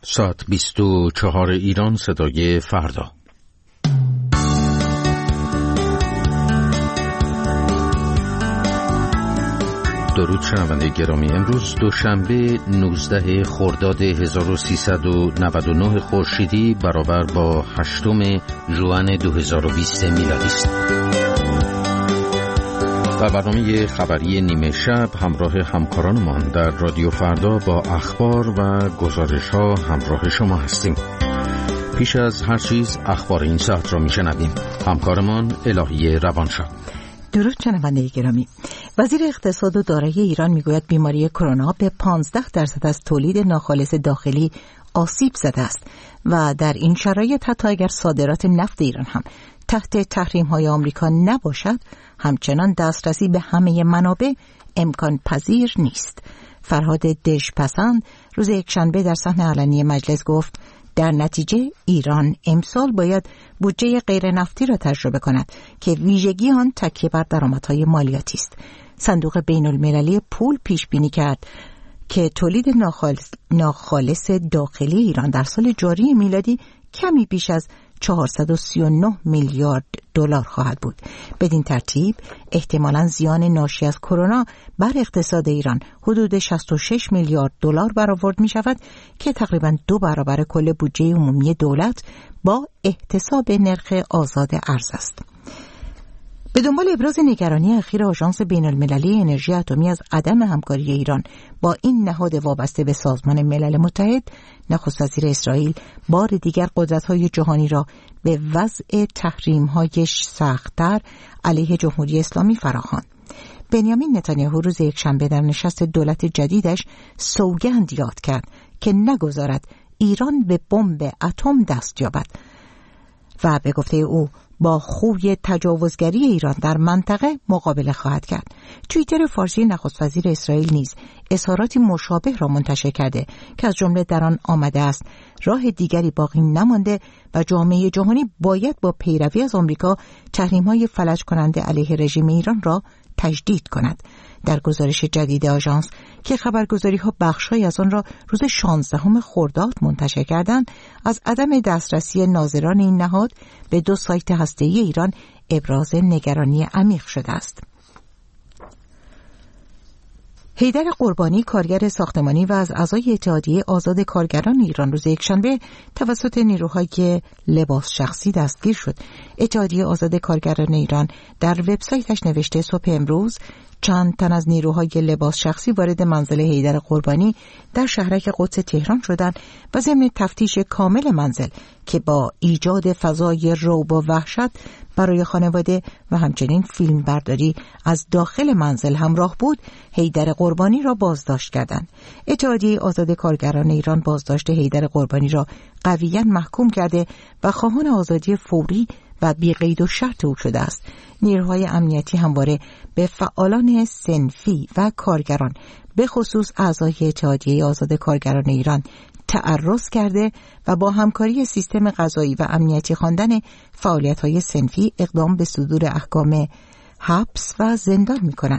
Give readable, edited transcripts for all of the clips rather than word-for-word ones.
ساعت 24 ایران، صدای فردا. درود شنونده گرامی، امروز دوشنبه 19 خرداد 1399 خورشیدی برابر با 8 ژوئن 2020 میلادی است. در برنامه خبری نیمه شب همراه همکارانمان در رادیو فردا با اخبار و گزارش‌ها همراه شما هستیم. پیش از هر چیز اخبار این ساعت را میشنویم. همکارمان الهی روانشاد. درود شنونده گرامی، وزیر اقتصاد و دارایی ایران میگوید بیماری کرونا به 15% از تولید ناخالص داخلی آسیب زده است و در این شرایط حتی اگر صادرات نفت ایران هم تحت تحریم‌های آمریکا نباشد، همچنان دسترسی به همه منابع امکان پذیر نیست. فرهاد دژپسند روز یکشنبه در صحن علنی مجلس گفت در نتیجه ایران امسال باید بودجه غیر نفتی را تجربه کند که ویژگی آن تکیه بر درآمدهای مالیاتی است. صندوق بین المللی پول پیش بینی کرد که تولید ناخالص داخلی ایران در سال جاری میلادی کمی بیش از 439 میلیارد دلار خواهد بود. بدین ترتیب احتمالاً زیان ناشی از کرونا بر اقتصاد ایران حدود 66 میلیارد دلار برآورد می شود که تقریباً 2 برابر کل بودجه عمومی دولت با احتساب نرخ آزاد ارز است. به دنبال ابراز نگرانی اخیر آژانس بین المللی انرژی اتمی از عدم همکاری ایران با این نهاد وابسته به سازمان ملل متحد، نخست وزیر اسرائیل بار دیگر قدرت‌های جهانی را به وضع تحریم‌های سخت‌تر علیه جمهوری اسلامی فراخواند. بنیامین نتانیاهو روز یکشنبه در نشست دولت جدیدش سوگند یاد کرد که نگذارد ایران به بمب اتم دست یابد و به گفته او با خوی تجاوزگری ایران در منطقه مقابله خواهد کرد. توییتر فارسی نخست وزیر اسرائیل نیز اظهاراتی مشابه را منتشر کرده که از جمله در آن آمده است راه دیگری باقی نمانده و جامعه جهانی باید با پیروی از آمریکا تحریم‌های فلج کننده علیه رژیم ایران را تجدید کند. در گزارش جدید آژانس که خبرگزاری‌ها بخش‌هایی از آن را روز 16 خرداد منتشر کردند، از عدم دسترسی ناظران این نهاد به 2 سایت هسته‌ای ایران ابراز نگرانی عمیق شده است. حیدر قربانی، کارگر ساختمانی و از اعضای اتحادیه آزاد کارگران ایران، روز یکشنبه توسط نیروهای لباس شخصی دستگیر شد. اتحادیه آزاد کارگران ایران در وبسایتش نوشته صبح امروز چند تن از نیروهای لباس شخصی وارد منزل حیدر قربانی در شهرک قدس تهران شدند و ضمن تفتیش کامل منزل که با ایجاد فضای رعب و وحشت برای خانواده و همچنین فیلم برداری از داخل منزل همراه بود، حیدر قربانی را بازداشت کردند. اتحادیه آزاد کارگران ایران بازداشت حیدر قربانی را قویاً محکوم کرده و خواهان آزادی فوری و بی قید و شرط او شده است. نیروهای امنیتی همواره به فعالان صنفی و کارگران به خصوص اعضای اتحادیه آزاد کارگران ایران تعرض کرده و با همکاری سیستم قضایی و امنیتی خواندن فعالیت‌های صنفی اقدام به صدور احکام حبس و زندان می‌کنند.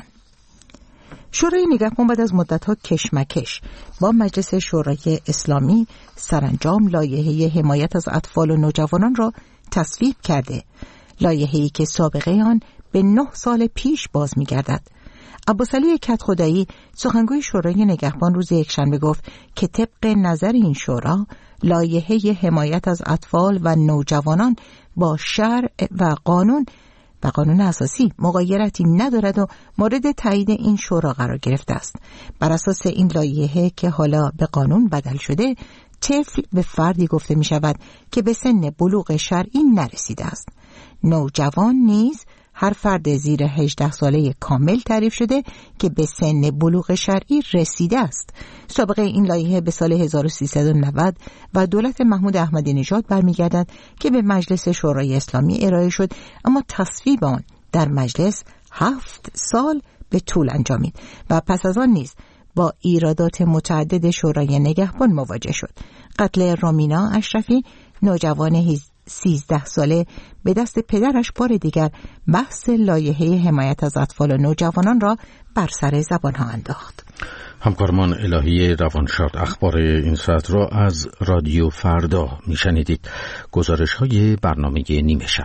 شورای نگهبان بعد از مدت‌ها کشمکش با مجلس شورای اسلامی سرانجام لایحه حمایت از اطفال و نوجوانان را تصویب کرده، لایحه‌ای که سابقه آن به 9 سال پیش باز می‌گردد. عباسعلی کدخدایی، سخنگوی شورای نگهبان، روز یکشنبه گفت که طبق نظر این شورا لایحه حمایت از اطفال و نوجوانان با شرع و قانون اساسی مغایرتی ندارد و مورد تایید این شورا قرار گرفته است. بر اساس این لایحه که حالا به قانون بدل شده، طفل به فردی گفته می شود که به سن بلوغ شرعی نرسیده است. نوجوان نیز هر فرد زیر 18 ساله کامل تعریف شده که به سن بلوغ شرعی رسیده است. سابقه این لایحه به سال 1390 و دولت محمود احمدی نژاد برمیگردد که به مجلس شورای اسلامی ارائه شد، اما تصویب آن در مجلس 7 سال به طول انجامید و پس از آن نیز با ایرادات متعدد شورای نگهبان مواجه شد. قتل رامینا اشرفی، نوجوان 13 ساله، به دست پدرش بار دیگر بحث لایحه حمایت از اطفال و نوجوانان را بر سر زبانها انداخت. همکارمان الهی روانشاد اخبار این ساعت را از رادیو فردا میشنیدید. گزارش های برنامه نیمه شب.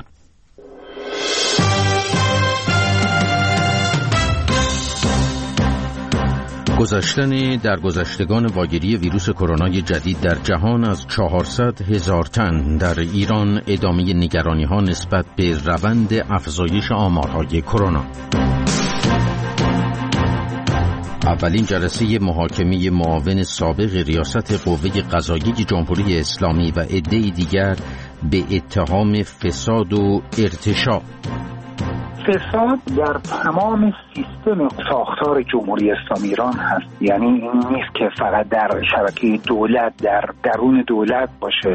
گذشتن در گذشتگان واگیری ویروس کرونای جدید در جهان از 400,000 تن در ایران ادامه نگرانی ها نسبت به روند افزایش آمارهای کرونا. اولین جلسه محاکمه معاون سابق ریاست قوه قضاییه جمهوری اسلامی و عده‌ای دیگر به اتهام فساد و ارتشاء. فساد در تمام سیستم ساختار جمهوری اسلامی ایران هست، یعنی این نیست که فقط در شبکه دولت، در درون دولت باشه.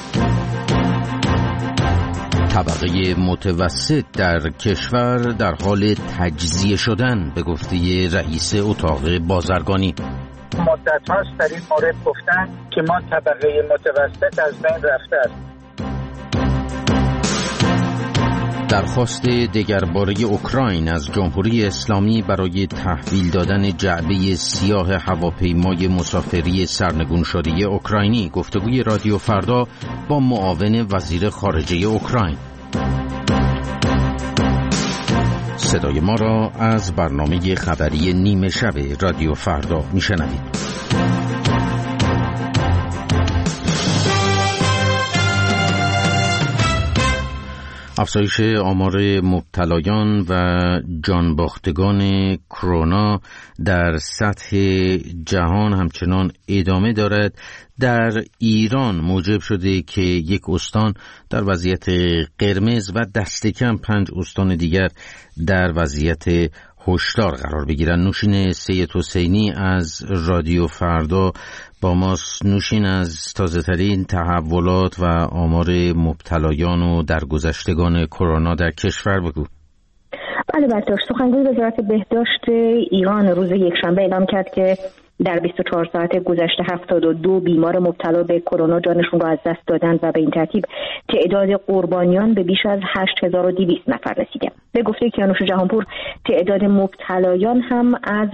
طبقه متوسط در کشور در حال تجزیه شدن به گفته رئیس اتاق بازرگانی. مدت هاست در این مورد گفتن که ما طبقه متوسط از بین رفته است. درخواست دگرباره اوکراین از جمهوری اسلامی برای تحویل دادن جعبه سیاه هواپیمای مسافری سرنگون شده اوکراینی. گفتگوی رادیو فردا با معاون وزیر خارجه اوکراین. صدای ما را از برنامه خبری نیمه شب رادیو فردا میشنوید. افزایش آمار مبتلایان و جانباختگان کرونا در سطح جهان همچنان ادامه دارد. در ایران موجب شده که یک استان در وضعیت قرمز و دست کم 5 استان دیگر در وضعیت هشدار قرار بگیرن. نوشین سید حسینی از رادیو فردا با ماست. نوشین، از تازه ترین تحولات و آمار مبتلایان و درگذشتگان کرونا در کشور بگو. بله برداشت. سخنگوی وزارت بهداشت ایران روز یکشنبه اعلام کرد که در 24 ساعت گذشته 72 بیمار مبتلا به کرونا جانشون را از دست دادند و به این ترتیب تعداد قربانیان به بیش از 8200 نفر رسیده. به گفته کیانوش جهانپور تعداد مبتلایان هم از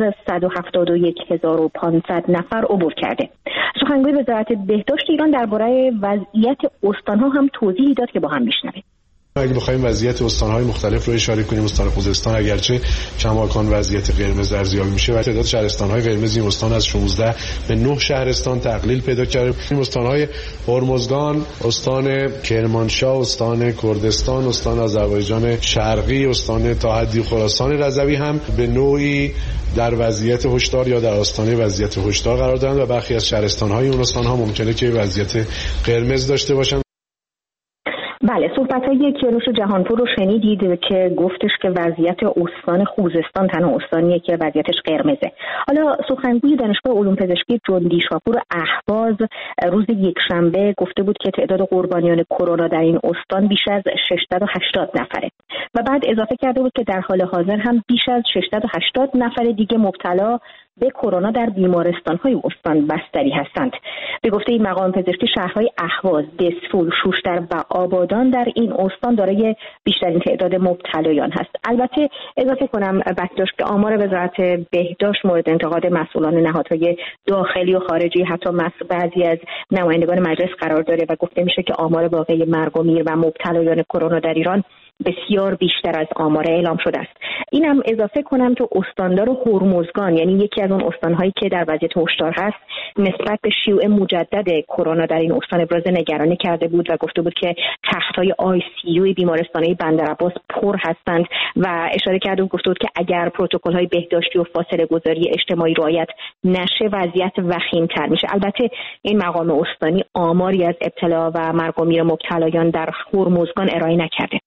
171500 نفر عبور کرده. سخنگوی وزارت بهداشت ایران درباره وضعیت استان‌ها هم توضیحی داد که با هم میشنویم. اگه بخوایم وضعیت استان‌های مختلف رو اشاره کنیم، استان خوزستان اگرچه کماکان وضعیت قرمز ارزیابی میشه و تعداد شهرستان‌های قرمز این استان از 16 به 9 شهرستان تقلیل پیدا کرده. این استان‌های هرمزگان، استان کرمانشاه، استان کردستان، استان آذربایجان شرقی، استان تا حدی خراسان رضوی هم به نوعی در وضعیت هشدار یا در آستانه وضعیت هشدار قرار دارند و برخی از شهرستان‌های اون استان‌ها ممکنه که وضعیت قرمز داشته باشند. بله، صحبت‌های کیانوش جهانپور رو شنیدید که گفتش که وضعیت استان خوزستان تنها استانیه که وضعیتش قرمزه. حالا سخنگوی دانشگاه علوم پزشکی جندی شاپور اهواز روز یکشنبه گفته بود که تعداد قربانیان کرونا در این استان بیش از 680 نفره و بعد اضافه کرده بود که در حال حاضر هم بیش از 680 نفر دیگه مبتلا به کرونا در بیمارستان‌های استان بستری هستند. به گفته این مقام پزشکی شهرهای اهواز، دسفول، شوشتر و آبادان در این استان دارای بیشترین تعداد مبتلایان هست. البته اضافه کنم برداشت که آمار وزارت بهداشت مورد انتقاد مسئولان نهادهای داخلی و خارجی، حتی بعضی از نمایندگان مجلس قرار داره و گفته میشه که آمار واقعی مرگ و میر و مبتلایان کرونا در ایران بسیار بیشتر از آمار اعلام شده است. اینم اضافه کنم که استاندار هرمزگان، یعنی یکی از اون استان‌هایی که در وضعیت هشدار هست، نسبت به شیوع مجدد کرونا در این استان ابراز نگرانی کرده بود و گفته بود که تخت‌های ICU بیمارستان‌های بندرعباس پر هستند و اشاره کرده بود، گفته بود که اگر پروتکل‌های بهداشتی و فاصله گذاری اجتماعی رعایت نشه وضعیت وخیم‌تر میشه. البته این مقام استانی آماری از ابتلا و مرگ و میر مبتلایان در هرمزگان ارائه نکرده.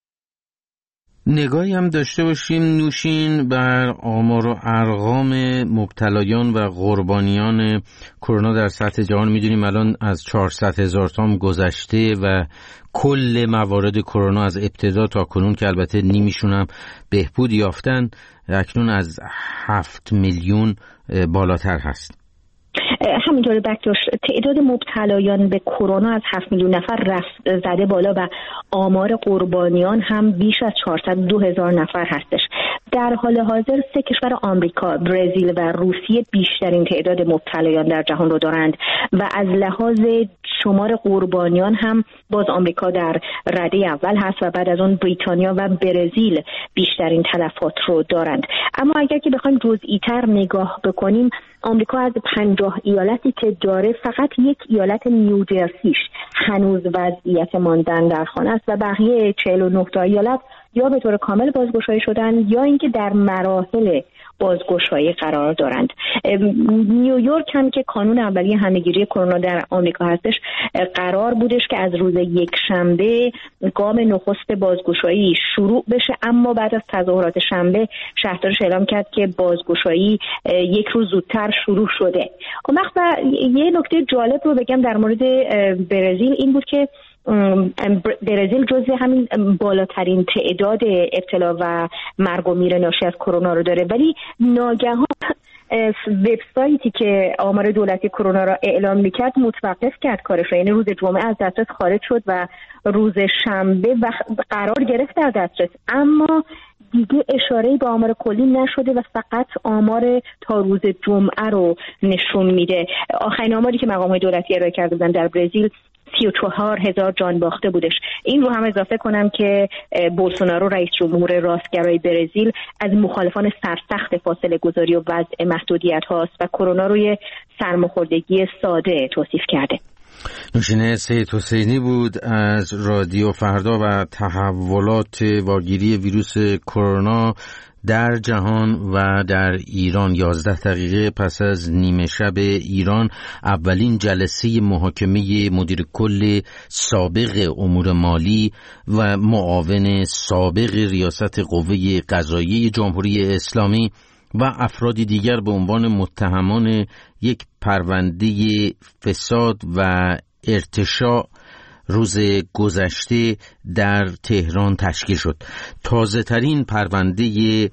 نگاهی هم داشته باشیم نوشین بر آمار و ارقام مبتلایان و قربانیان کرونا در سطح جهان. میدونیم الان از 400,000 تا گذشته و کل موارد کرونا از ابتدا تا کنون که البته نیمیشون هم بهبود یافتن اکنون از 7 میلیون بالاتر هست. همینطور برداشت تعداد مبتلایان به کرونا از 7 میلیون نفر زده بالا و آمار قربانیان هم بیش از 402,000 نفر هستش. در حال حاضر 3 کشور آمریکا، برزیل و روسیه بیشترین تعداد مبتلایان در جهان رو دارند و از لحاظ شمار قربانیان هم باز آمریکا در رده اول هست و بعد از اون بریتانیا و برزیل بیشترین تلفات رو دارند. اما اگر که بخوایم جزئی‌تر نگاه بکنیم، آمریکا از 50 ایالتی که داره فقط 1 ایالت نیوجرسیش هنوز وضعیت ماندن در خانه است و بقیه 49 تا ایالت یا به طور کامل بازگشایی شدن یا اینکه در مراحل بازگشایی قرار دارند. نیویورک هم که کانون اولیه همه‌گیری کرونا در آمریکا هستش، قرار بودش که از روز یکشنبه گام نخست بازگشایی شروع بشه، اما بعد از تظاهرات شنبه شهردارش اعلام کرد که بازگشایی 1 روز زودتر شروع شده. اون وقت یه نکته جالب رو بگم در مورد برزیل این بود که برزیل جزو همین بالاترین تعداد ابتلا و مرگ و میر ناشی از کرونا رو داره، ولی ناگهان وبسایتی که آمار دولتی کرونا را اعلام میکرد متوقف کرد کارش رو، یعنی روز جمعه از دسترس خارج شد و روز شنبه قرار گرفت در دسترس، اما دیگه اشاره‌ای به آمار کلی نشده و فقط آمار تا روز جمعه رو نشون میده. آخرین آماری که مقام‌های دولتی ارائه کرده بودن در برزیل 34,000 جان باخته بودش. این رو هم اضافه کنم که بولسونارو رئیس جمهور راستگرای برزیل از مخالفان سرسخت فاصله گذاری و وضع محدودیت هاست و کرونا روی سرماخوردگی ساده توصیف کرده. نوشین سید حسینی بود از رادیو فردا و تحولات واگیری ویروس کرونا در جهان و در ایران. 11 دقیقه پس از نیمه شب ایران اولین جلسه محاکمه مدیر کل سابق امور مالی و معاون سابق ریاست قوه قضاییه جمهوری اسلامی و افرادی دیگر به عنوان متهمان یک پرونده فساد و ارتشاء روز گذشته در تهران تشکیل شد. تازه ترین پرونده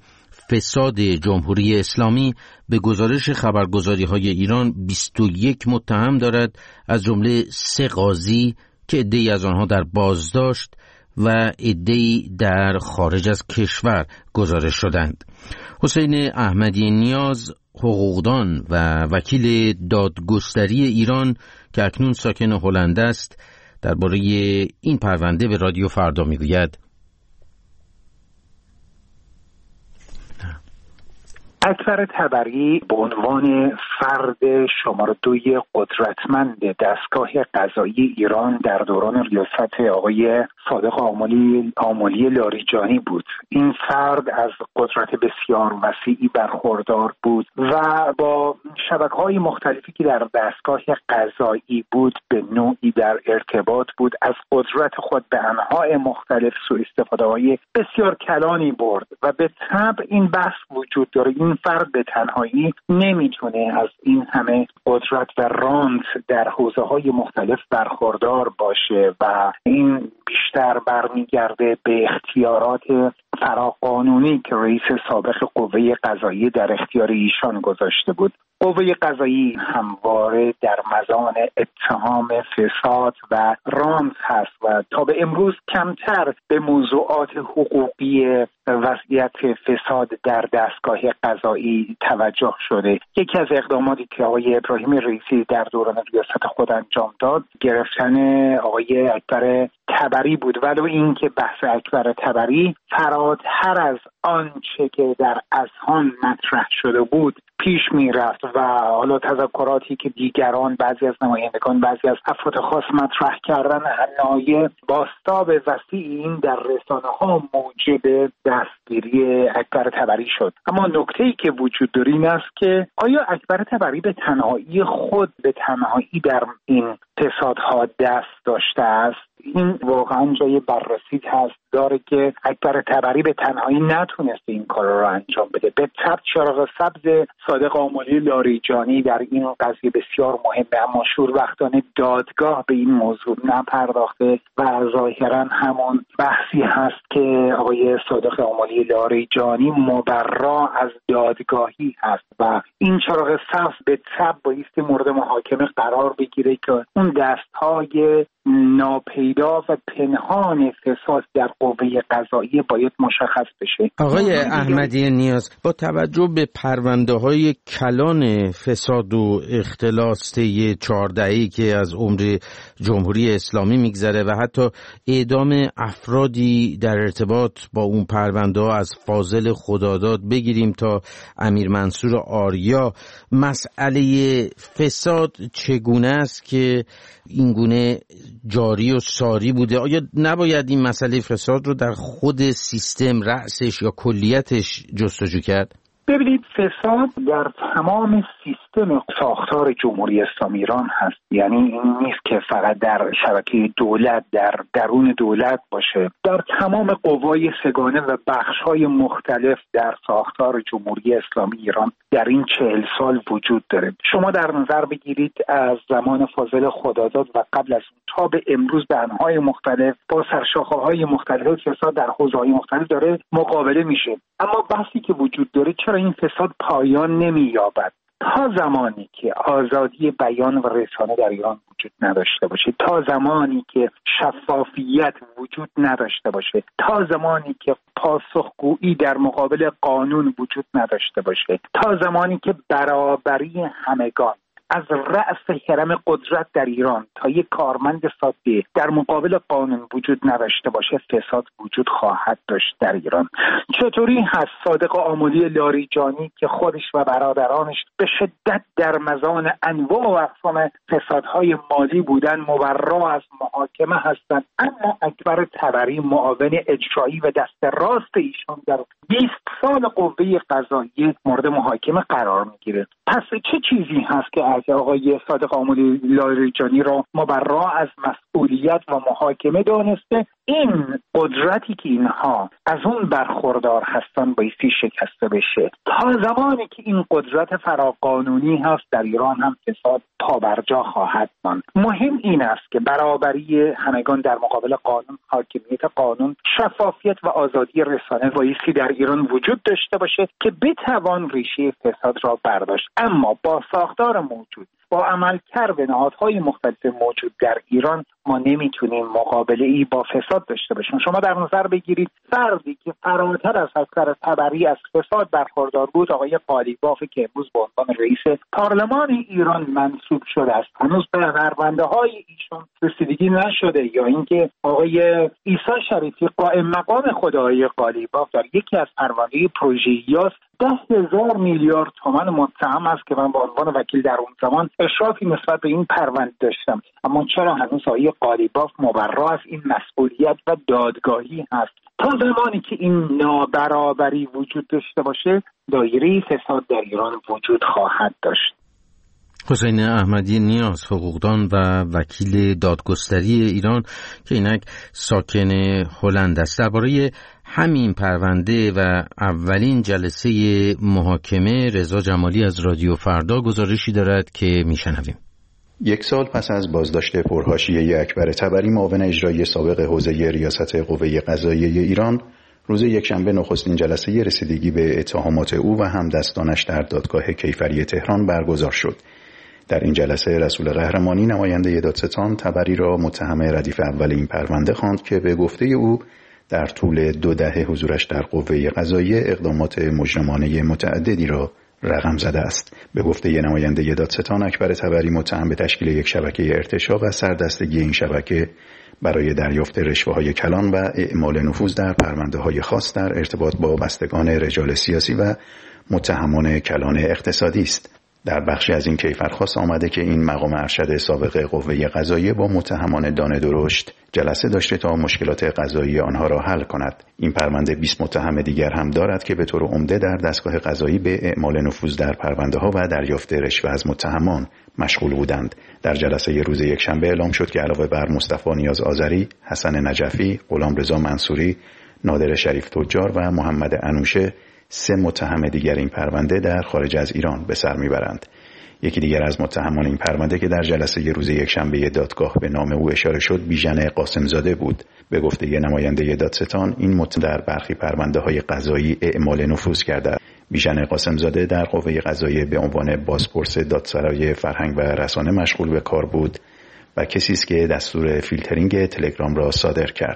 فساد جمهوری اسلامی به گزارش خبرگزاری های ایران 21 متهم دارد، از جمله 3 قاضی که عده‌ای از آنها در بازداشت و عده‌ای در خارج از کشور گزارش شدند. حسین احمدی نیاز، حقوقدان و وکیل دادگستری ایران که اکنون ساکن هلند است، درباره این پرونده به رادیو فردا میگوید. اکبر طبری به عنوان فرد شماره 2 قدرتمند دستگاه قضایی ایران در دوران ریاست آقای صادق آملی لاریجانی بود. این فرد از قدرت بسیار وسیعی برخوردار بود و با شبکه‌های مختلفی که در دستگاه قضایی بود به نوعی در ارتباط بود. از قدرت خود به انواع مختلف سوء استفاده‌های بسیار کلانی برد و به طبع این بحث وجود داره. این فرد به تنهایی نمیتونه از این همه قدرت و رانت در حوزه‌های مختلف برخوردار باشه و این بیشتر برمیگرده به اختیارات فراقانونی که رئیس سابق قوه قضاییه در اختیار ایشان گذاشته بود. قوه قضایی همواره در مزان اتهام فساد و رانت هست و تا به امروز کمتر به موضوعات حقوقی وضعیت فساد در دستگاه قضایی توجه شده. یکی از اقداماتی که آقای ابراهیم رئیسی در دوران ریاست خود انجام داد گرفتن آقای اکبر طبری بود، ولو این که بحث اکبر طبری فراتر از آنچه که در اذهان مطرح شده بود پیش می رفت و حالا تذکراتی که دیگران، بعضی از نمایندگان، بعضی از افراد خاص مطرح کردن حنایه بازتاب وسیع این در رسانه ها موجب دستگیری اکبر طبری شد. اما نکته‌ای که وجود داره این است که آیا اکبر طبری به تنهایی خود به تنهایی در این فسادها دست داشته است؟ این واقعا جای بررسی داره که اکبر طبری به تنهایی نتونسته این کار رو انجام بده. به طبع چراغ سبز صادق آملی لاریجانی در این قضیه بسیار مهمه، اما شوربختانه دادگاه به این موضوع نپرداخته و ظاهرا همون بحثی هست که آقای صادق آملی لاریجانی مبرا از دادگاهی هست و این چراغ سبز به طبع بایستی مورد محاکمه قرار بگیره که اون دستهای ناپیدا و پنهان فساد در قوه قضاییه باید مشخص بشه. آقای احمدی نیاز، با توجه به پرونده‌های کلان فساد و اختلاس طی 14 که از عمر جمهوری اسلامی میگذره و حتی اعدام افرادی در ارتباط با اون پرونده‌ها از فاضل خداداد بگیریم تا امیر منصور آریا، مسئله فساد چگونه است که این گونه جاری و ساری بوده؟ آیا نباید این مسئله فساد رو در خود سیستم رأسش یا کلیتش جستجو کرد؟ ببینید، فساد در تمام سیستم ساختار جمهوری اسلامی ایران هست. یعنی این نیست که فقط در شبکه دولت، در درون دولت باشه، در تمام قوای سگانه و بخش‌های مختلف در ساختار جمهوری اسلامی ایران در این 40 سال وجود داره. شما در نظر بگیرید از زمان فاضل خداداد و قبل از اون تا به امروز به انواع مختلف با سرشاخه‌های مختلف فساد در حوزه‌های مختلف داره مقابله میشه. اما بحثی که وجود داره، چرا این فساد پایان نمی‌یابد؟ تا زمانی که آزادی بیان و رسانه در ایران وجود نداشته باشه، تا زمانی که شفافیت وجود نداشته باشه، تا زمانی که پاسخگویی در مقابل قانون وجود نداشته باشه، تا زمانی که برابری همگان از رأس هرم قدرت در ایران تا یک کارمند ساده در مقابل قانون وجود نداشته باشه، فساد وجود خواهد داشت در ایران. چطوری هست صادق آملی لاریجانی که خودش و برادرانش به شدت در مزان انواع و اقسام فسادهای مالی بودن، مبرا از محاکمه هستند، اما اکبر طبری معاون اجرایی و دست راست ایشان در 20 سال قوه قضاییه مورد محاکمه قرار میگیره. پس چه چیزی هست که از آقای صادق آملی لاریجانی را مبرا از مسئولیت و محاکمه دانسته؟ این قدرتی که اینها از اون برخوردار هستن بایستی شکسته بشه. تا زمانی که این قدرت فراقانونی هست در ایران هم فساد پابرجا خواهد ماند. مهم این است که برابری همگان در مقابل قانون، حاکمیت قانون، شفافیت و آزادی رسانه بایستی در ایران وجود داشته باشه که بتوان ریشه فساد را برداشت. اما با ساختار موجود، با عملکرد نهادهای مختلف موجود در ایران، ما نمیتونیم مقابله ای با فساد داشته باشیم. شما در نظر بگیرید فردی که فراتر از اکبر طبری از فساد برخوردار بود، آقای قالیباف که امروز به عنوان رئیس پارلمان ایران منصوب شده است، هنوز به پرونده‌های ایشان رسیدگی نشده، یا اینکه آقای عیسی شریفی قائم مقام خود آقای قالیباف در یکی از پرونده پروژه یاس 10,000 میلیارد تومان متهم است که من به عنوان وکیل در اون زمان اشرافی نسبت به این پرونده داشتم. اما چرا هنوز آقای قالیباف مبرا از این مسئولیت و دادگاهی هست؟ تا زمانی که این نابرابری وجود داشته باشه، دایره فساد در ایران وجود خواهد داشت. حسین احمدی نیاز، حقوقدان و وکیل دادگستری ایران که اینک ساکن هلند است، درباره همین پرونده و اولین جلسه محاکمه رضا جمالی از رادیو فردا گزارشی دارد که میشنویم. 1 سال پس از بازداشت پرحاشیه اکبر طبری، معاون اجرایی سابق حوزه ریاست قوه قضاییه ایران، روز یکشنبه نخستین جلسه رسیدگی به اتهامات او و همدستانش در دادگاه کیفری تهران برگزار شد. در این جلسه رسول قهرمانی، نماینده دادستان، طبری را متهم ردیف اول این پرونده خواند که به گفته او در طول 2 دهه حضورش در قوه قضاییه اقدامات مجرمانه متعددی را رقم زده است. به گفته نماینده دادستان، اکبر طبری متهم به تشکیل یک شبکه ارتشا و سردستگی این شبکه برای دریافت رشوه‌های کلان و اعمال نفوذ در پرونده‌های خاص در ارتباط با بستگان رجال سیاسی و متهمان کلان اقتصادی است. در بخشی از این کیفرخواست آمده که این مقام ارشد سابق قوه قضاییه با متهمان دانه درشت جلسه داشته تا مشکلات قضایی آنها را حل کند. این پرونده 20 متهم دیگر هم دارد که به طور عمده در دستگاه قضایی به اعمال نفوذ در پرونده‌ها و دریافت رشوه از متهمان مشغول بودند. در جلسه روز یکشنبه اعلام شد که علاوه بر مصطفی نیاز آذری، حسن نجفی، غلامرضا منصوری، نادر شریف تجار و محمد انوشه 3 متهم دیگر این پرونده در خارج از ایران به سر میبرند. یکی دیگر از متهمان این پرونده که در جلسه روز یکشنبه دادگاه به نام او اشاره شد، بیژن قاسمزاده بود. به گفته نماینده دادستان، این متهم در برخی پرونده‌های قضایی اعمال نفوذ کرده. بیژن قاسمزاده در قوه قضاییه به عنوان بازپرس دادسرای فرهنگ و رسانه مشغول به کار بود و کسی است که دستور فیلترینگ تلگرام را صادر کرد.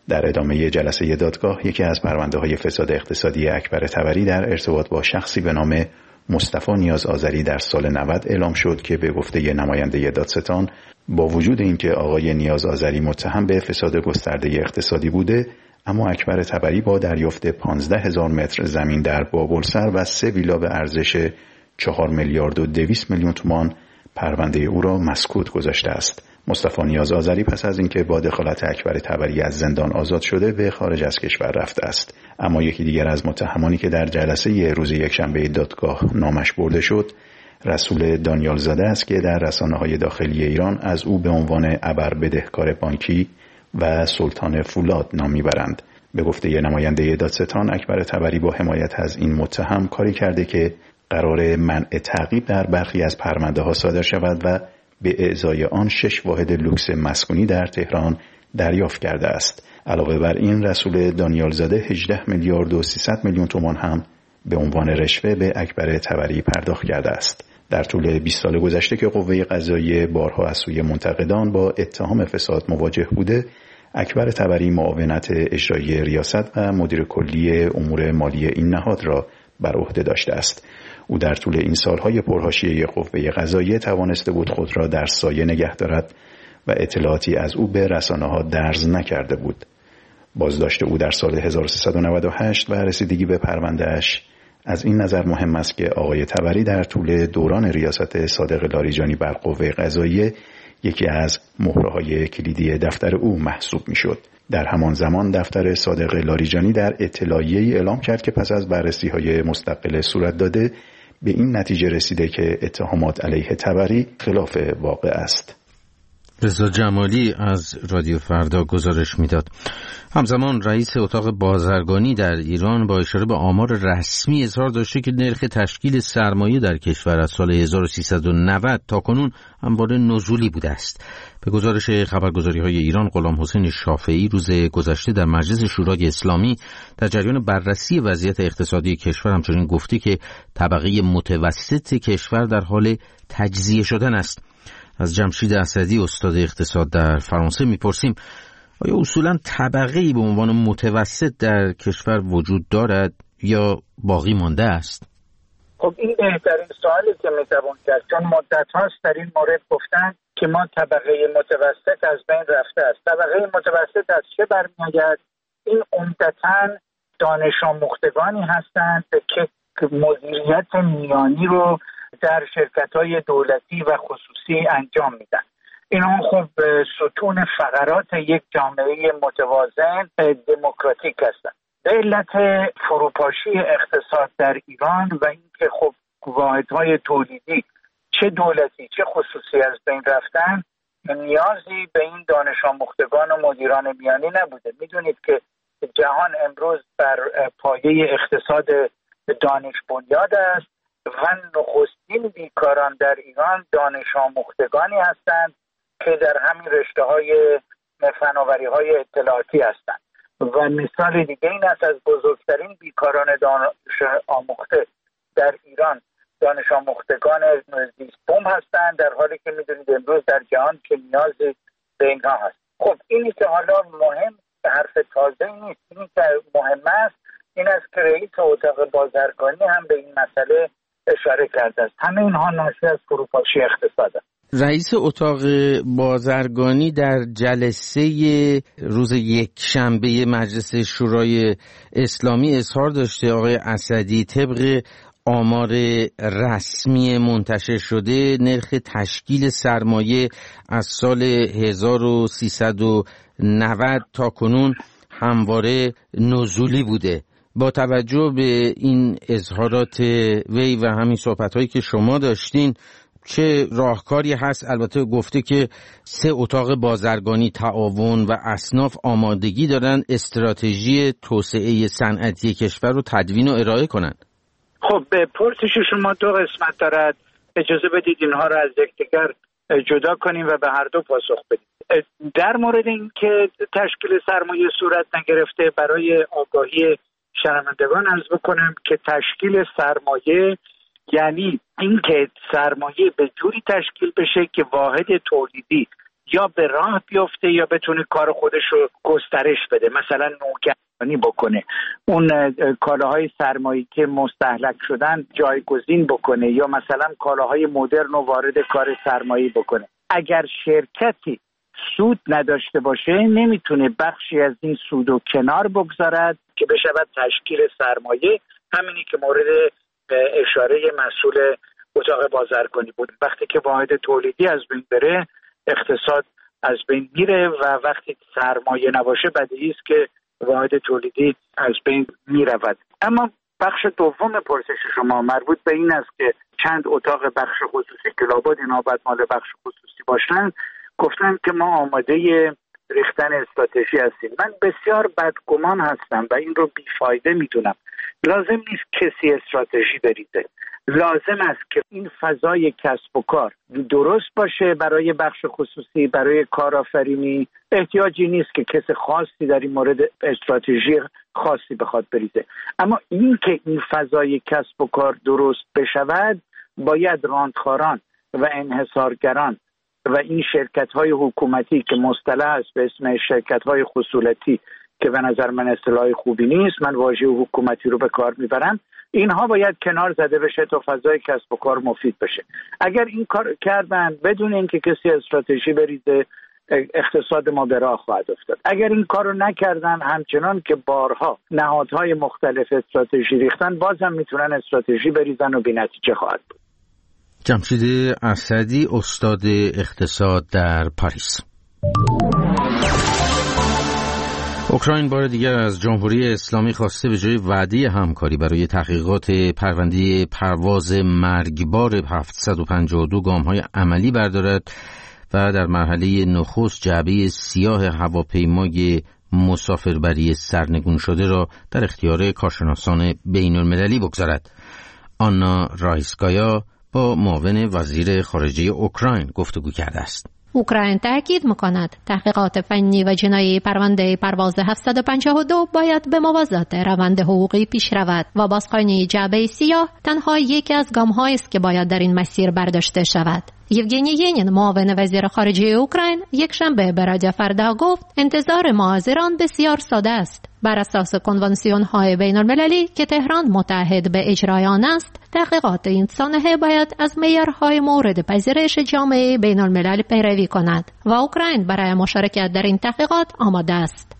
در ادامه جلسه دادگاه یکی از پرونده‌های فساد اقتصادی اکبر طبری در ارتباط با شخصی به نام مصطفی نیاز آذری در سال 90 اعلام شد که به گفته نماینده دادستان با وجود اینکه آقای نیاز آذری متهم به فساد گسترده اقتصادی بوده، اما اکبر طبری با دریافت 15,000 متر زمین در بابلسر و 3 ویلا به ارزش 4 میلیارد و 200 میلیون تومان پرونده او را مسکوت گذاشته است. مصطفی نیاز آذری پس از اینکه با دخالت اکبر طبری از زندان آزاد شده به خارج از کشور رفته است. اما یکی دیگر از متهمانی که در جلسه روز یکشنبه دادگاه نامش برده شد، رسول دانیال زاده است که در رسانه‌های داخلی ایران از او به عنوان ابر بدهکار بانکی و سلطان فولاد نام میبرند. به گفته نماینده دادستان، اکبر طبری با حمایت از این متهم کاری کرده که قرار منع تعقیب در برخی از پرونده‌ها صادر شود و به ازای آن 6 واحد لوکس مسکونی در تهران دریافت کرده است. علاوه بر این، رسول دانیال زاده 18 میلیارد و 300 میلیون تومان هم به عنوان رشوه به اکبر طبری پرداخت کرده است. در طول 20 سال گذشته که قوه قضاییه بارها از سوی منتقدان با اتهام فساد مواجه بوده، اکبر طبری معاونت اجرایی ریاست و مدیر کلی امور مالی این نهاد را بر عهده داشته است. او در طول این سالهای پرحاشیه قوه قضاییه توانسته بود خود را در سایه نگه دارد و اطلاعاتی از او به رسانه‌ها درز نکرده بود. بازداشت او در سال 1398 و رسیدگی به پرونده‌اش از این نظر مهم است که آقای طبری در طول دوران ریاست صادق لاریجانی بر قوه قضاییه یکی از مهره‌های کلیدی دفتر او محسوب می‌شد. در همان زمان دفتر صادق لاریجانی در اطلاعیه‌ای اعلام کرد که پس از بررسی‌های مستقل صورت داده به این نتیجه رسیده که اتهامات علیه طبری خلاف واقع است. رضا جمالی از رادیو فردا گزارش میداد. همزمان رئیس اتاق بازرگانی در ایران با اشاره به آمار رسمی اظهار داشته که نرخ تشکیل سرمایه در کشور از سال 1390 تا کنون همواره نزولی بوده است. به گزارش خبرگزاری‌های ایران، غلام حسین شافعی روز گذشته در مجلس شورای اسلامی در جریان بررسی وضعیت اقتصادی کشور همچنین گفته که طبقه متوسط کشور در حال تجزیه شدن است. از جمشید اسدی استاد اقتصاد در فرانسه میپرسیم آیا اصولاً طبقه‌ای به عنوان متوسط در کشور وجود دارد یا باقی مانده است؟ خب این بهترین سوالی که میتوان کرد، چون مدت هاست در این مورد گفتن که ما طبقه متوسط از بین رفته است. طبقه متوسط از چه برمیآید؟ این عمدتاً دانش آموختگانی هستند که مدیریت میانی رو در شرکت‌های دولتی و خصوصی انجام میدن. اینا خب ستون فقرات یک جامعه متوازن دموکراتیک هستند. به علت فروپاشی اقتصاد در ایران و اینکه خب واحدهای تولیدی چه دولتی چه خصوصی از بین رفتن، نیازی به این دانش آموختگان و مدیران میانی نبوده. میدونید که جهان امروز بر پایه اقتصاد دانش بنیاد است و نخستین بیکاران در ایران دانش آموختگانی هستند که در همین رشته‌های فناوری‌های اطلاعاتی هستند. و مثال دیگه این است، از بزرگترین بیکاران دانش آموخته در ایران دانش آموختگان زیست‌بوم هستند، در حالی که می‌دونید امروز در جهان که نیازی به اینها هست. خب اینی که حالا مهم، حرف تازه نیست، اینی که مهم است این است که رئیس اتاق بازرگانی هم به این مسئله اشاره کرده است. همه اینها ناشی از فروپاشی اقتصاد است. رئیس اتاق بازرگانی در جلسه روز یکشنبه مجلس شورای اسلامی اظهار داشته آقای اسدی طبق آمار رسمی منتشر شده نرخ تشکیل سرمایه از سال 1390 تا کنون همواره نزولی بوده. با توجه به این اظهارات وی و همین صحبت‌هایی که شما داشتین، چه راهکاری هست؟ البته گفته که 3 اتاق بازرگانی تعاون و اصناف آمادگی دارن استراتژی توسعه صنعتی کشور رو تدوین و ارائه کنن. خب به پرسش شما 2 قسمت دارد. اجازه بدید اینها رو از یکدیگر جدا کنیم و به هر دو پاسخ بدیم. در مورد این که تشکیل سرمایه صورت نگرفته، برای آگاهی شنوندگان عرض بکنم که تشکیل سرمایه یعنی اینکه سرمایه به جوری تشکیل بشه که واحد تولیدی یا به راه بیفته یا بتونه کار خودش رو گسترش بده، مثلا نوگرانی بکنه، اون کالاهای سرمایه‌ای که مستهلک شدن جایگزین بکنه، یا مثلا کالاهای مدرن رو وارد کار سرمایه‌ای بکنه. اگر شرکتی سود نداشته باشه نمیتونه بخشی از این سود رو کنار بگذارد که بشود تشکیل سرمایه. همینی که مورد اشاره مسئول اتاق بازرگانی بود. وقتی که واحد تولیدی از بین بره اقتصاد از بین میره و وقتی سرمایه نباشه بدیهی است که واحد تولیدی از بین میرود. اما بخش دوم پرسش شما مربوط به این است که چند اتاق بخش خصوصی که لابد اینا باید مال بخش خصوصی باشن گفتن که ما آماده ریختن استراتژی هستیم. من بسیار بدگمان هستم و این رو بیفایده میدونم. لازم نیست کسی استراتژی بریزه. لازم است که این فضای کسب و کار درست باشه برای بخش خصوصی، برای کارآفرینی. احتیاجی نیست که کسی خاصی در این مورد استراتژی خاصی بخواد بریزه. اما این که این فضای کسب و کار درست بشود باید راندخاران و انحصارگران و این شرکت‌های حکومتی که مصطلح است به اسم شرکت‌های خصولتی که به نظر من اصطلاح خوبی نیست، من واژه حکومتی رو به کار میبرم، اینها باید کنار زده بشه تا فضای کسب و کار مفید بشه. اگر این کار کردن بدون اینکه کسی استراتژی بریزه اقتصاد ما به راه خواهد افتاد. اگر این کار رو نکردن همچنان که بارها نهادهای مختلف استراتژی ریختن بازم میتونن استراتژی بریزن و بی‌نتیجه خواهد بود. جمشید اسدی، استاد اقتصاد در پاریس. اوکراین بار دیگر از جمهوری اسلامی خواسته به جای وعده همکاری برای تحقیقات پرونده پرواز مرگبار 752 گام‌های عملی بردارد و در مرحله نخست جعبه سیاه هواپیمای مسافربری سرنگون شده را در اختیار کارشناسان بین‌المللی بگذارد. آنا رایسکایا با معاون وزیر خارجه اوکراین گفتگو کرده است. اوکراین تاکید می‌کند تحقیقات فنی و جنایی پرونده پرواز 752 باید به موازات روند حقوقی پیش رود و بازخوانی جعبه سیاه تنها یکی از گام‌هایی است که باید در این مسیر برداشته شود. یوگنی ینین، معاون وزیر خارجه اوکراین، یک شنبه به رادیو فردا گفت انتظار ما از ایران بسیار ساده است. بر اساس کنوانسیون‌های بین‌المللی که تهران متعهد به اجرای آن است، تحقیقات این سانحه باید از معیارهای مورد پذیرش جامعه بین‌الملل پیروی کند و اوکراین برای مشارکت در این تحقیقات آماده است.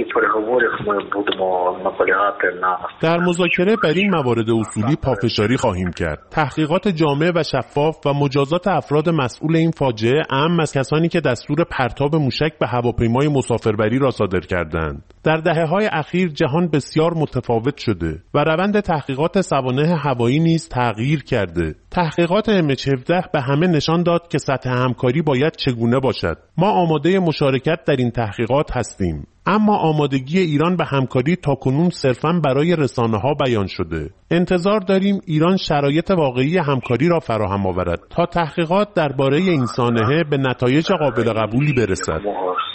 در مذاکره بر این موارد اصولی پافشاری خواهیم کرد. تحقیقات جامع و شفاف و مجازات افراد مسئول این فاجعه اهم از کسانی که دستور پرتاب موشک به هواپیمای مسافربری را صادر کردند. در دهه‌های اخیر جهان بسیار متفاوت شده و روند تحقیقات سوانح هوایی نیز تغییر کرده. تحقیقات MH17 به همه نشان داد که سطح همکاری باید چگونه باشد. ما آماده مشارکت در این تحقیقات هستیم. اما آمادگی ایران به همکاری تاکنون صرفاً برای رسانه‌ها بیان شده. انتظار داریم ایران شرایط واقعی همکاری را فراهم آورد تا تحقیقات درباره این سانحه به نتایج قابل قبولی برسد.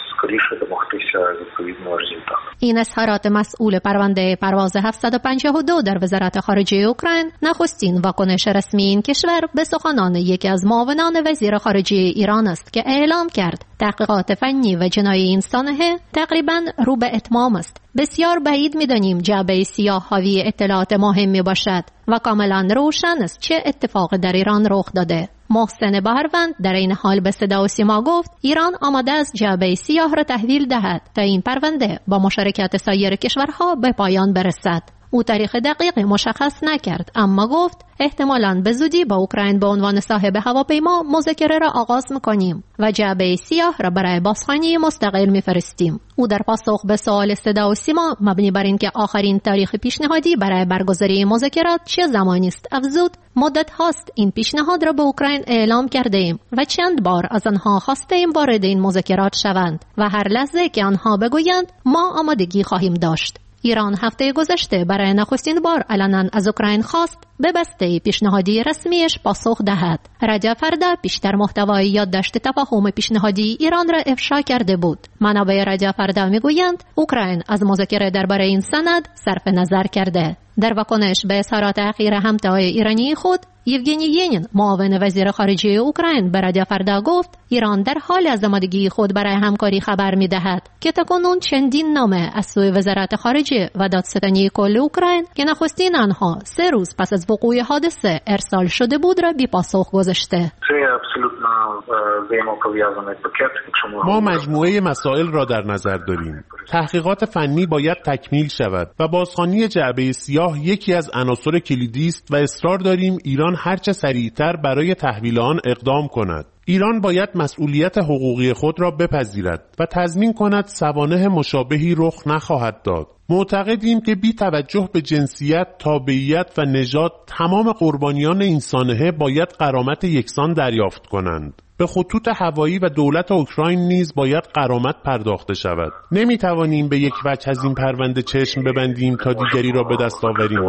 این اظهارات مسئول پرونده پرواز 752 در وزارت خارجه اوکراین نخستین واکنش رسمی این کشور به سخنان یکی از معاونان وزیر خارجه ایران است که اعلام کرد تحقیقات فنی و جنایی این سانحه تقریباً رو به اتمام است. بسیار بعید می‌دانیم جعبه سیاه حاوی اطلاعات مهمی باشد و کاملا روشن است چه اتفاق در ایران رخ داده. محسن بهروند در این حال به صدا و سیما گفت ایران آماده است جعبه سیاه را تحویل دهد تا این پرونده با مشارکت سایر کشورها به پایان برسد. او تاریخ دقیقی مشخص نکرد، اما گفت احتمالاً به زودی با اوکراین به عنوان صاحب هواپیما مذاکره را آغاز می‌کنیم و جعبه سیاه را برای بازخوانی مستقل می‌فرستیم. او در پاسخ به سوال صدا و سیما مبنی بر اینکه آخرین تاریخ پیشنهادی برای برگزاری مذاکرات چه زمانی است افزود مدت هاست این پیشنهاد را به اوکراین اعلام کرده ایم و چند بار از آنها خواسته ایم وارد این مذاکرات شوند و هر لحظه که آنها بگویند ما آمادگی خواهیم داشت. ایران هفته گذشته برای نخستین بار علنا از اوکراین خواست به بسته پیشنهادی رسمیش پاسخ دهد. رجب فردا بیشتر محتوای یادداشت تفاهم پیشنهادی ایران را افشا کرده بود. منابع رجب فردا میگویند اوکراین از مذاکره درباره این سند صرف نظر کرده. در واکنش به اظهارات اخیر همتای ایرانی خود، یوگنی ینین معاون وزیر خارجه اوکراین به رادیو فردا گفت ایران در حال از آمادگی خود برای همکاری خبر می‌دهد که تاکنون چندین نامه از سوی وزارت خارجه و دادستانی کل اوکراین که نخستین آنها 3 روز پس از وقوع حادثه ارسال شده بود را بی پاسخ گذاشته. ما مجموعه مسائل را در نظر داریم. تحقیقات فنی باید تکمیل شود و بازخوانی جعبه سیاه یکی از عناصر کلیدی است و اصرار داریم ایران هرچه سریعتر برای تحویل آن اقدام کند. ایران باید مسئولیت حقوقی خود را بپذیرد و تضمین کند سوانح مشابهی رخ نخواهد داد. معتقدیم که بی توجه به جنسیت، تابعیت و نژاد تمام قربانیان این سانحه باید غرامت یکسان دریافت کنند. به خطوط هوایی و دولت اوکراین نیز باید غرامت پرداخته شود. نمیتوانیم به یک وجه از این پرونده چشم ببندیم تا دیگری را به دست آوریم.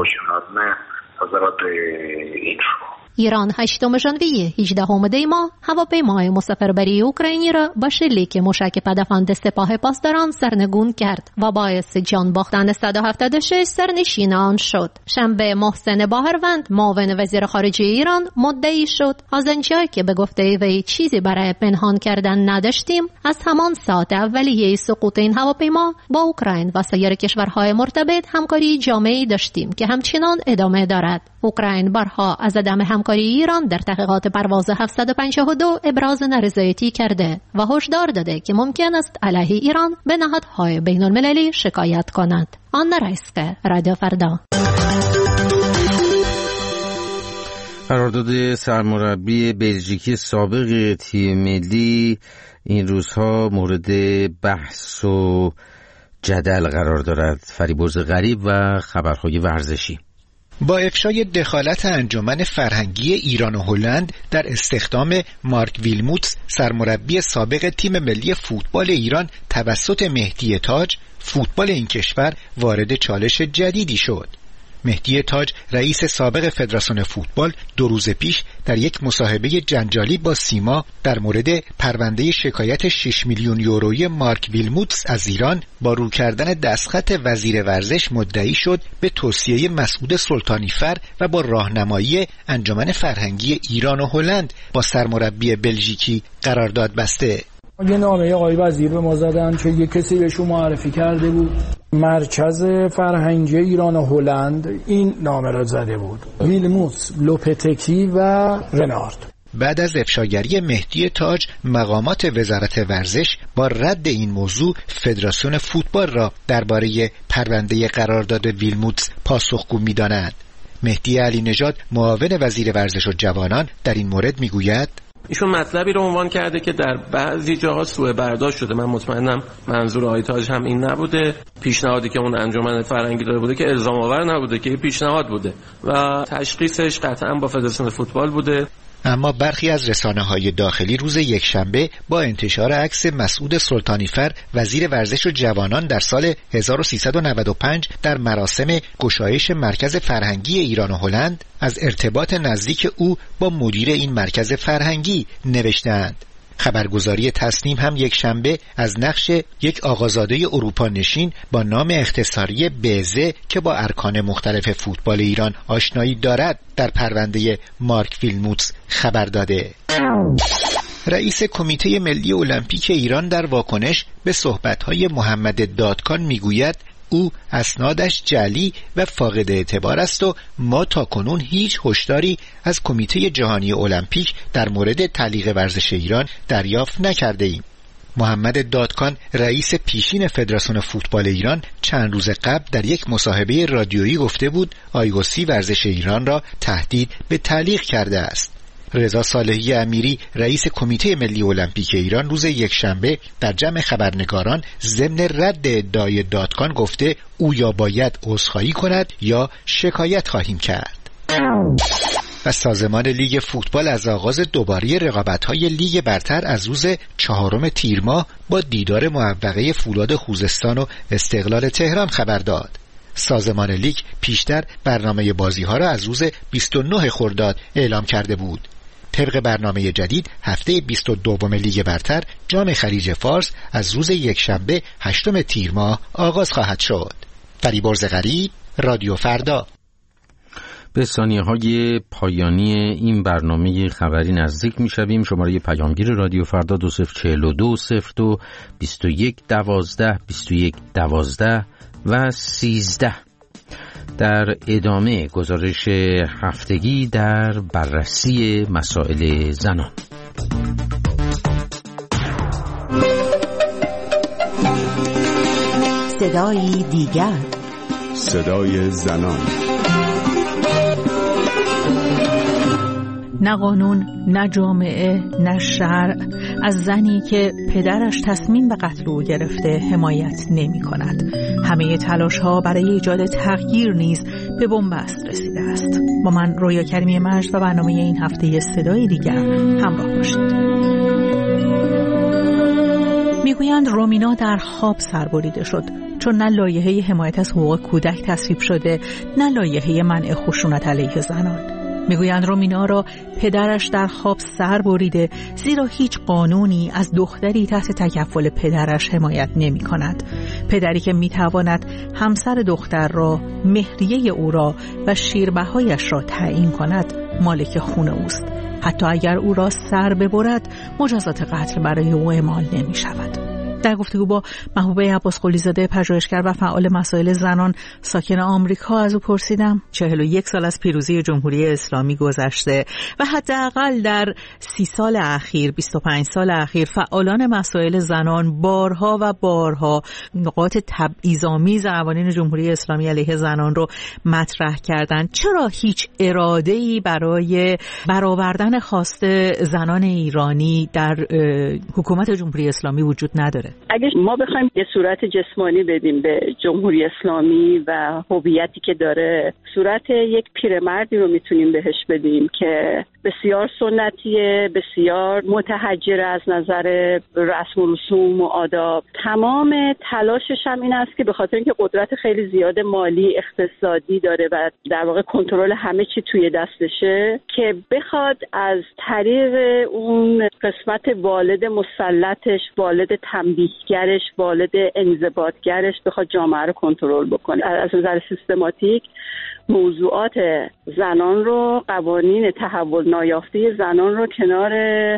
ایران 8 ژانویه 18 دی ماه هواپیمای مسافربری اوکراینی را با شلیک موشک پدافند سپاه پاسداران سرنگون کرد و باعث جان باختن 176 سرنشین آن شد. شنبه محسن باهروند معاون وزیر خارجه ایران مدعی شد از آنجایی که به گفته وی چیزی برای پنهان کردن نداشتیم، از همان ساعت اولیه سقوط این هواپیما با اوکراین و سایر کشورهای مرتبط همکاری جامعی داشتیم که همچنان ادامه دارد. اوکراین بارها از عدم همکاری ایران در تحقیقات پرواز 752 ابراز نارضایتی کرده و هشدار داده که ممکن است علیه ایران به نهادهای بین المللی شکایت کند. آن رئیسه رادیو فردا. قرارداد سرمربی بلژیکی سابق تیم ملی این روزها مورد بحث و جدل قرار دارد. فریبرز غریب و خبرهای ورزشی. با افشای دخالت انجمن فرهنگی ایران و هلند در استخدام مارک ویلموتس سرمربی سابق تیم ملی فوتبال ایران توسط مهدی تاج، فوتبال این کشور وارد چالش جدیدی شد. مهدی تاج رئیس سابق فدراسیون فوتبال 2 روز پیش در یک مصاحبه جنجالی با سیما در مورد پرونده شکایت 6 میلیون یورویی مارک ویلموتس از ایران با رو کردن دستخط وزیر ورزش مدعی شد به توصیه مسعود سلطانیفر و با راهنمایی انجمن فرهنگی ایران و هلند با سرمربی بلژیکی قرارداد بسته. یه نامه آقای وزیر به ما زدن که یه کسی بهشون معرفی کرده بود، مرکز فرهنگی ایران و هلند این نامه را زده بود، ویلموتس، لوپتکی و رنارد. بعد از افشاگری مهدی تاج، مقامات وزارت ورزش با رد این موضوع فدراسیون فوتبال را درباره پرونده قرارداد ویلموتس پاسخگو می‌دانند. مهدی علی نژاد معاون وزیر ورزش و جوانان در این مورد میگوید ایشون مطلبی رو عنوان کرده که در بعضی جاها سوء برداشت شده. من مطمئنم منظور آقای تاج هم این نبوده. پیشنهادی که اون انجمن فرهنگی داده بوده که الزام آور نبوده، که پیشنهاد بوده و تشخیصش قطعا با فدراسیون فوتبال بوده. اما برخی از رسانه‌های داخلی روز یکشنبه با انتشار عکس مسعود سلطانیفر وزیر ورزش و جوانان در سال 1395 در مراسم گشایش مرکز فرهنگی ایران و هلند از ارتباط نزدیک او با مدیر این مرکز فرهنگی نوشتند. خبرگزاری تصنیم هم یکشنبه از نقش یک آقازاده اروپا نشین با نام اختصاری بزه که با ارکان مختلف فوتبال ایران آشنایی دارد در پرونده مارک ویلموتس خبر داده. رئیس کمیته ملی المپیک ایران در واکنش به صحبت‌های محمد دادکان میگوید او اسنادش جعلی و فاقد اعتبار است و ما تاکنون هیچ هشداری از کمیته جهانی المپیک در مورد تعلیق ورزش ایران دریافت نکرده ایم. محمد دادکان رئیس پیشین فدراسیون فوتبال ایران چند روز قبل در یک مصاحبه رادیویی گفته بود IOC ورزش ایران را تهدید به تعلیق کرده است. رضا صالحی امیری رئیس کمیته ملی المپیک ایران روز یکشنبه در جمع خبرنگاران ضمن رد ادعای دادکان گفته او یا باید عذرخواهی کند یا شکایت خواهیم کرد. و سازمان لیگ فوتبال از آغاز دوباره رقابت‌های لیگ برتر از روز 4 تیر ماه با دیدار موفقه فولاد خوزستان و استقلال تهران خبر داد. سازمان لیگ پیشتر برنامه بازی‌ها را از روز 29 خرداد اعلام کرده بود. طبق برنامه جدید هفته 22 لیگ برتر جام خلیج فارس از روز یکشنبه 8 تیر ماه آغاز خواهد شد. فریبرز غریب، رادیو فردا. به ثانیه‌های پایانی این برنامه خبری نزدیک می‌شویم. شماره پیامگیر رادیو فردا 2042 02 21 12 21 12 و 13. در ادامه گزارش هفتگی در بررسی مسائل زنان. صدای دیگر، صدای زنان. نه قانون، نه جامعه، نه شرع از زنی که پدرش تصمیم به قتل او گرفته حمایت نمی کند. همه تلاش ها برای ایجاد تغییر نیز به بنبست رسیده است. با من رویا کریمی مجد و برنامه این هفته صدای دیگر همراه باشید. میگویند رومینا در خواب سربریده شد، چون نه لایحه حمایت از حقوق کودک تصویب شده، نه لایحه منع خشونت علیه زنان. میگویند رومینا را پدرش در خواب سر بریده، زیرا هیچ قانونی از دختری تحت تکفل پدرش حمایت نمی کند. پدری که می تواند همسر دختر را، مهریه او را و شیربهایش را تعیین کند، مالک خون اوست. حتی اگر او را سر ببرد، مجازات قتل برای او اعمال نمی شود. در گفتگو با محبوبه عباسقلی زاده، پژوهشگر و فعال مسائل زنان ساکن آمریکا، از او پرسیدم 41 سال از پیروزی جمهوری اسلامی گذشته و حداقل در 30 سال اخیر، 25 سال اخیر، فعالان مسائل زنان بارها و بارها نقاط تبعیض‌آمیز قوانین جمهوری اسلامی علیه زنان رو مطرح کردند. چرا هیچ اراده‌ای برای برآوردن خواست زنان ایرانی در حکومت جمهوری اسلامی وجود نداره؟ اگه ما بخوایم یه صورت جسمانی بدیم به جمهوری اسلامی و هویتی که داره، صورت یک پیرمردی رو میتونیم بهش بدیم که بسیار سنتیه، بسیار متحجر از نظر رسم و رسوم و آداب. تمام تلاشش هم این است که به خاطر اینکه قدرت خیلی زیاد مالی، اقتصادی داره و در واقع کنترل همه چی توی دستشه، که بخواد از طریق اون قسمت والد مسلطش، والد تنبیهگرش، والد انضباطگرش بخواد جامعه رو کنترل بکنه. از نظر سیستماتیک موضوعات زنان رو، قوانین تحول نایافته زنان رو کنار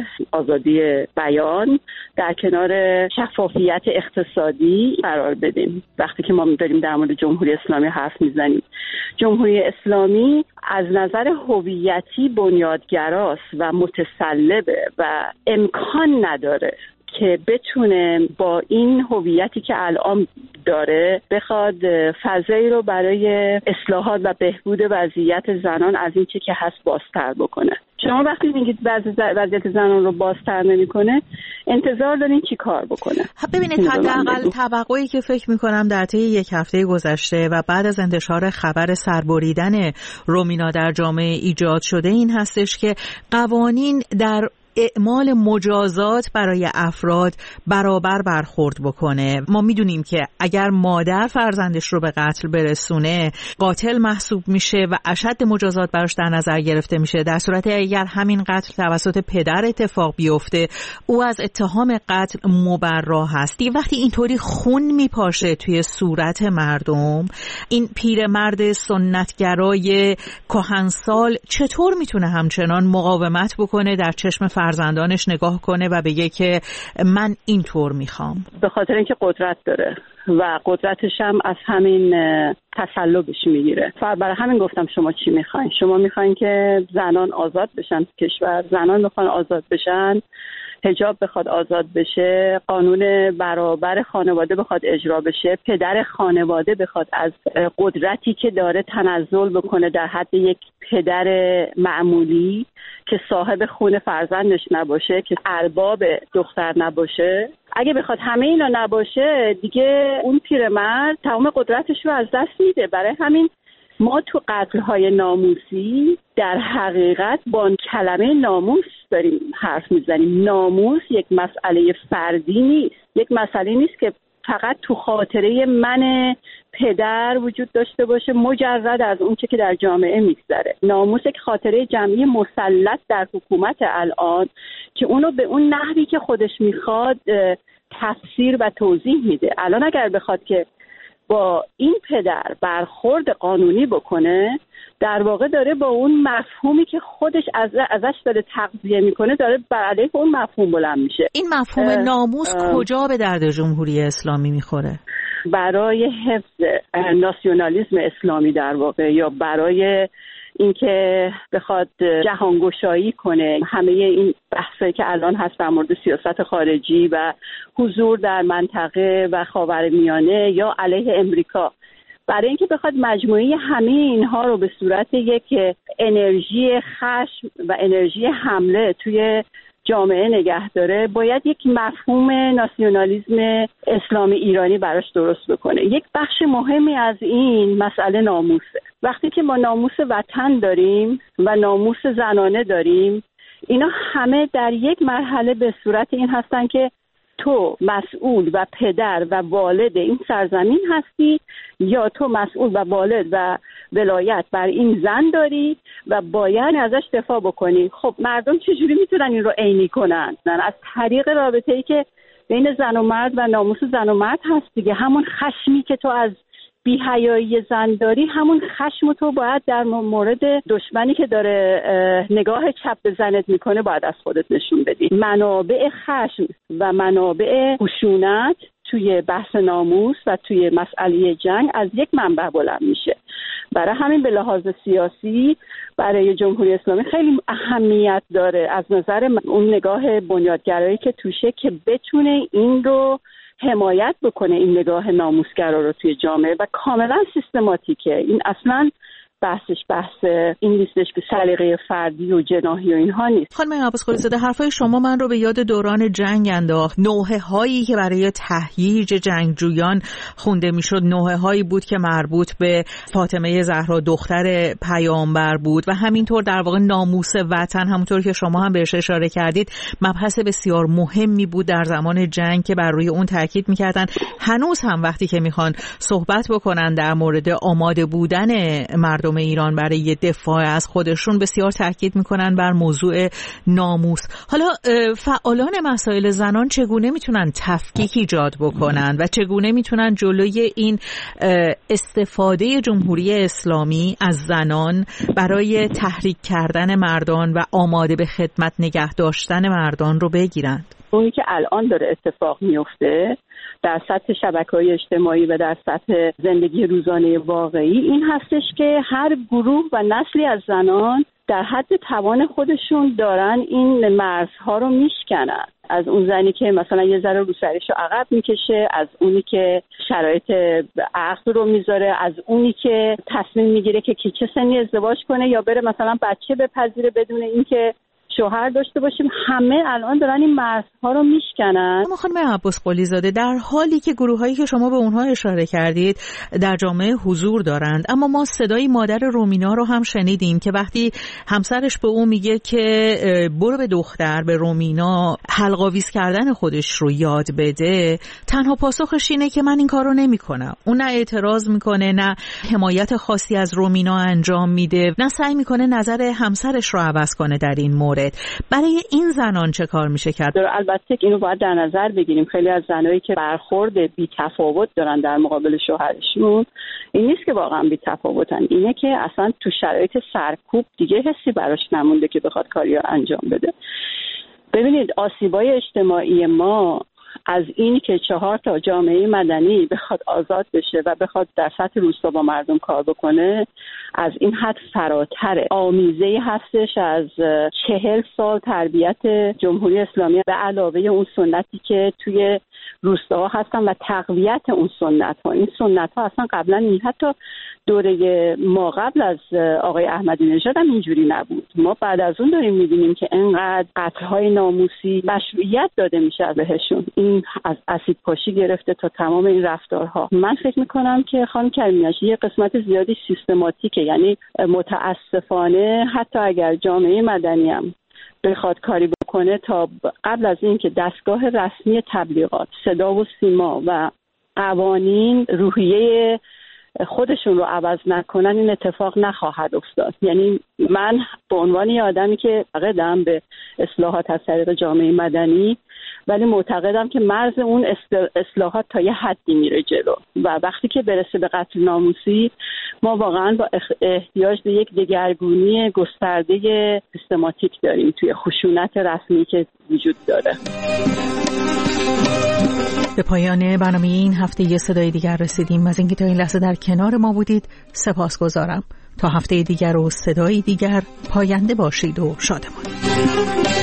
آزادی بیان، در کنار شفافیت اقتصادی قرار بدیم. وقتی که ما داریم در مورد جمهوری اسلامی حرف میزنیم، جمهوری اسلامی از نظر هویتی بنیادگراست و متسلبه و امکان نداره که بتونه با این هویتی که الان داره بخواد فضایی رو برای اصلاحات و بهبود وضعیت زنان از این چه که هست بازتر بکنه. شما وقتی میگید وضعیت زنان رو بازتر نمیکنه، انتظار دارین چی کار بکنه؟ ببینید، حداقل توقعی که فکر میکنم در طی یک هفته گذشته و بعد از انتشار خبر سربریدن رومینا در جامعه ایجاد شده این هستش که قوانین در اعمال مجازات برای افراد برابر برخورد بکنه. ما میدونیم که اگر مادر فرزندش رو به قتل برسونه، قاتل محسوب میشه و اشد مجازات براش در نظر گرفته میشه. در صورتی اگر همین قتل توسط پدر اتفاق بیفته، او از اتهام قتل مبرا هست. وقتی اینطوری خون میپاشه توی صورت مردم، این پیرمرد سنتگرای کهنسال چطور میتونه همچنان مقاومت بکنه، در چشم فرزندانش نگاه کنه و بگه که من اینطور میخوام؟ به خاطر اینکه قدرت داره و قدرتش هم از همین تسلبش میگیره. برای همین گفتم شما چی میخواین؟ شما میخواین که زنان آزاد بشن تو کشور، زنان میخوان آزاد بشن، حجاب بخواد آزاد بشه، قانون برابر خانواده بخواد اجرا بشه، پدر خانواده بخواد از قدرتی که داره تنزل بکنه در حد یک پدر معمولی که صاحب خون فرزندش نباشه، که ارباب دختر نباشه. اگه بخواد همه اینا نباشه، دیگه اون پیرمرد تمام قدرتش رو از دست میده. برای همین ما تو قتل‌های ناموسی در حقیقت با کلمه ناموس داریم حرف میزنیم. ناموس یک مسئله فردی نیست، یک مسئله نیست که فقط تو خاطره من پدر وجود داشته باشه مجرد از اون چه که در جامعه میگذره. ناموس یک خاطره جمعی مسلط در حکومت الان که اونو به اون نحوی که خودش میخواد تفسیر و توضیح میده. الان اگر بخواد که با این پدر برخورد قانونی بکنه، در واقع داره با اون مفهومی که خودش ازش داره تغذیه میکنه داره بر علیه اون مفهوم بلند میشه. این مفهوم ناموس کجا به درد جمهوری اسلامی میخوره؟ برای حفظ ناسیونالیسم اسلامی در واقع، یا برای اینکه بخواد جهانگشایی کنه همه این بحثایی که الان هست در مورد سیاست خارجی و حضور در منطقه و خاورمیانه یا علیه امریکا، برای اینکه بخواد مجموعه همه اینها رو به صورت یک انرژی خشم و انرژی حمله توی جامعه نگه داره، باید یک مفهوم ناسیونالیسم اسلامی ایرانی براش درست بکنه. یک بخش مهمی از این مسئله ناموسه. وقتی که ما ناموس وطن داریم و ناموس زنانه داریم، اینا همه در یک مرحله به صورت این هستن که تو مسئول و پدر و والد این سرزمین هستی، یا تو مسئول و والد و ولایت بر این زن داری و باید ازش دفاع بکنی. خب مردم چجوری میتونن این رو عینی کنن؟ از طریق رابطه‌ای که بین زن و مرد و ناموس زن و مرد هست دیگه. همون خشمی که تو از بی‌حیایی زن داری، همون خشم تو باید در مورد دشمنی که داره نگاه چپ به زنت میکنه باید از خودت نشون بدی. منابع خشم و منابع خشونت توی بحث ناموس و توی مسئله جنگ از یک منبع بلند میشه. برای همین به لحاظ سیاسی برای جمهوری اسلامی خیلی اهمیت داره از نظر اون نگاه بنیادگرایی که توشه، که بتونه این رو حمایت بکنه، این نگاه ناموسگرا رو توی جامعه، و کاملا سیستماتیکه. این اصلا بحث این نیستش که سلیقه فردی و جناحی و اینها نیست. خانم عباسقلی زاده، حرفای شما من رو به یاد دوران جنگ انداخت. نوحه هایی که برای تهییج جنگجویان خونده میشد نوحه هایی بود که مربوط به فاطمه زهرا دختر پیامبر بود و همینطور در واقع ناموس وطن، همونطور که شما هم بهش اشاره کردید، مبحث بسیار مهمی بود در زمان جنگ که بر روی اون تاکید میکردن. هنوز هم وقتی که میخوان صحبت بکنن در مورد آماده بودن مردم ایران برای دفاع از خودشون، بسیار تاکید میکنن بر موضوع ناموس. حالا فعالان مسائل زنان چگونه میتونن تفکیک ایجاد بکنن و چگونه میتونن جلوی این استفاده جمهوری اسلامی از زنان برای تحریک کردن مردان و آماده به خدمت نگه داشتن مردان رو بگیرند؟ اونی که الان داره اتفاق میفته در سطح شبکه‌های اجتماعی و در سطح زندگی روزانه واقعی این هستش که هر گروه و نسلی از زنان در حد توان خودشون دارن این مرزها رو میشکنن. از اون زنی که مثلا یه ذره روسریشو عقب میکشه، از اونی که شرایط عقد رو میذاره، از اونی که تصمیم میگیره که چه سنی ازدواج کنه یا بره مثلا بچه بپذیره بدون اینکه شوهر داشته باشیم، همه الان دارن این مرزها رو میشکنن. اما خانم عباسقلی زاده، در حالی که گروهایی که شما به اونها اشاره کردید در جامعه حضور دارند، اما ما صدای مادر رومینا رو هم شنیدیم که وقتی همسرش به اون میگه که برو به دختر، به رومینا حلق‌آویز کردن خودش رو یاد بده، تنها پاسخش اینه که من این کارو نمیکنم. اون نه اعتراض میکنه، نه حمایت خاصی از رومینا انجام میده، نه سعی میکنه نظر همسرش رو عوض کنه در این مورد. برای این زنان چه کار میشه کرد؟ البته اینو باید در نظر بگیریم. خیلی از زنایی که برخورد بی تفاوت دارن در مقابل شوهرشون، این نیست که واقعا بی تفاوتن، اینه که اصلا تو شرایط سرکوب دیگه حسی براش نمونده که بخواد کاری رو انجام بده. ببینید آسیبای اجتماعی ما از این که 4 تا جامعه مدنی بخواد آزاد بشه و بخواد در سطح روستا با مردم کار بکنه، از این حد فراتره. آمیزه هستش از 40 سال تربیت جمهوری اسلامی به علاوه اون سنتی که توی روستاها هستن و تقویت اون سنت ها. این سنت ها اصلا قبلا حتی دوره ما قبل از آقای احمدی نژاد هم اینجوری نبود. ما بعد از اون داریم میبینیم که انقدر قتل‌های ناموسی مشروعیت داده میشه بهشون. این از اسید پاشی گرفته تا تمام این رفتارها. من فکر میکنم که خانم کریمی‌نژاد یه قسمت زیادی سیستماتیکه، یعنی متاسفانه حتی اگر جامعه مدنی هم بخواد کاری بکنه تا قبل از این که دستگاه رسمی تبلیغات، صدا و سیما و قوانین روحیه خودشون رو عوض نکنن، این اتفاق نخواهد افتاد. یعنی من به عنوان یه آدمی که عقیده‌ام به اصلاحات از طریق جامعه مدنی ولی معتقدم که مرز اون اصلاحات تا یه حدی میره جلو و وقتی که برسه به قتل ناموسی ما واقعا با احتیاج به یک دگرگونی گسترده سیستماتیک داریم توی خشونت رسمی که وجود داره. به پایان برنامه این هفته یه صدای دیگر رسیدیم. از اینکه تا این لحظه در کنار ما بودید سپاسگزارم. تا هفته دیگر و صدای دیگر پاینده باشید و شادمان.